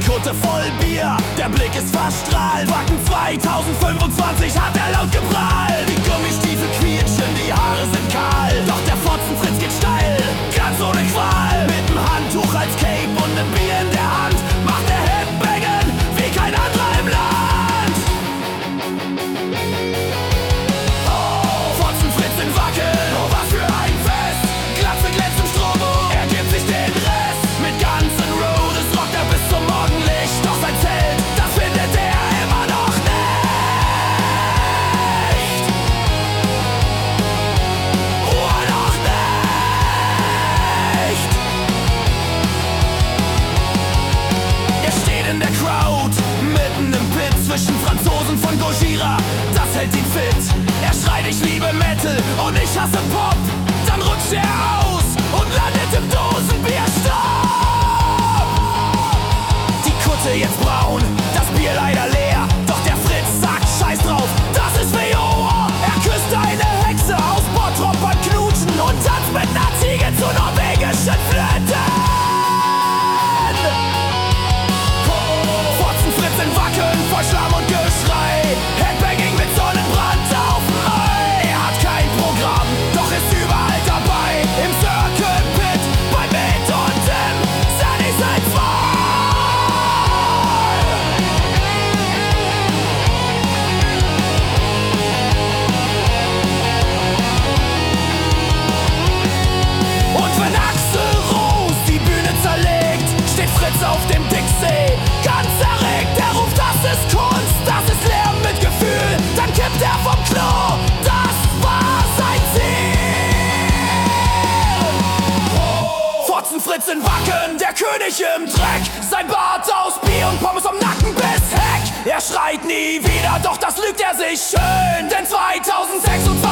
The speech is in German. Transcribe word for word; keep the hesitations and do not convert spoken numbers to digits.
Kutte voll Bier, der Blick ist verstrahlt. Wacken zweitausendfünfundzwanzig hat er laut geprahlt. Die Gummistiefel quietschen, die Haare sind kahl, doch der Fotzenfritz geht steil, ganz ohne Qual. Mit dem Handtuch als Cape und nem Bier in der Hand macht er Headbanging wie kein anderer im Land. Oh, Fotzenfritz in Wacken, oh was für ein Fest. Glatze glänzt im Strobo, er gibt sich den Rest. Mit Guns N' Roses rockt er bis zum Morgenlicht, doch sein Zelt, das findet er immer noch nicht. Oh, noch nicht. Er steht in der Crowd, mitten im Pit zwischen Franzosen von Gojira, das hält ihn fit. Er schreit, ich liebe Metal und ich hasse Pop. Dann rutscht er aus und landet im Dosenbierstopp. Die Kutte jetzt braun, das Bier leider leer, doch der Fritz sagt, scheiß drauf, das ist W O. Er küsst eine Hexe aus Bottrop beim Knutschen und tanzt mit ner Ziege zu norwegischen Flöten. Fotzenfritz in Wacken, voll Schlamm und Geschrei, Headbanging mit Sonnenbrand auf dem Ei. Er hat kein Programm, doch ist überall dabei, im Circle Pit, bei Met und im Sunnyside zwei. Und wenn Axel Rose die Bühne zerlegt, steht Fritz auf dem Dixie, ganz erregt. Er ruft, das ist Kunst, das ist Lärm mit Gefühl. Dann kippt er vom Klo, das war sein Ziel. Fotzenfritz in Wacken, der König im Dreck. Sein Bart aus Bier und Pommes am Nacken bis Heck. Er schreit nie wieder, doch das lügt er sich schön. Denn zweitausendsechsundzwanzig